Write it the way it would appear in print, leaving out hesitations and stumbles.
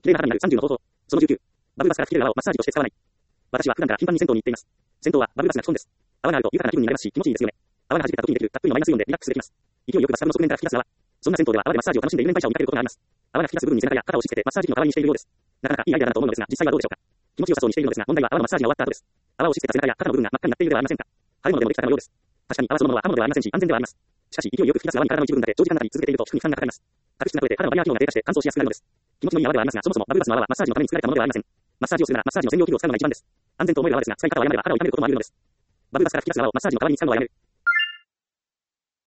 綺麗な肌になる30の方法。その19。バブルバスから吹き出る泡をマッサージとして使わない。私は普段から頻繁に銭湯に行っています。銭湯はバブルバスが基本です。泡があると豊かな気分になれますし、気持ちいいですよね。泡が弾けた時にできるたっぷりのマイナスイオンでリラックスできます。勢いよくバスタブの側面から吹き出す泡。そんな銭湯では泡でマッサージを楽しんでいる年配者を見かけることがあります。泡が吹き出す部分に背中や肩を押し付けてマッサージ機の代わりにしているようです。なかなかいいアイデアだなと思うのですが、実際はどうでしょうか。気持ちよさそうにしているのですが、問題は泡のマッサージが終わった後です。泡を押し付けた背中や肩の部分が真っ赤になっているではありませんか。腫れ物でもできたかのようです。確かに泡そのものは刃物ではありませんし、安全ではあります。しかし、勢いよく吹き出す泡に体の一部分だけ長時間中に続けていると皮膚に負担がかかります。角質が増えて肌のバリア機能が低下して乾燥しやすくなるのです。気持ちのいい泡ではありますが、そもそもバブルバスの泡はマッサージのために作られたものではありません。マッサージをするならマッサージの専用器具を使うのが一番です。安全と思える泡ですが、使い方を誤れば肌を痛めることもあるのです。バブルバスから吹き出す泡をマッサージの代わりに使うのはやめる。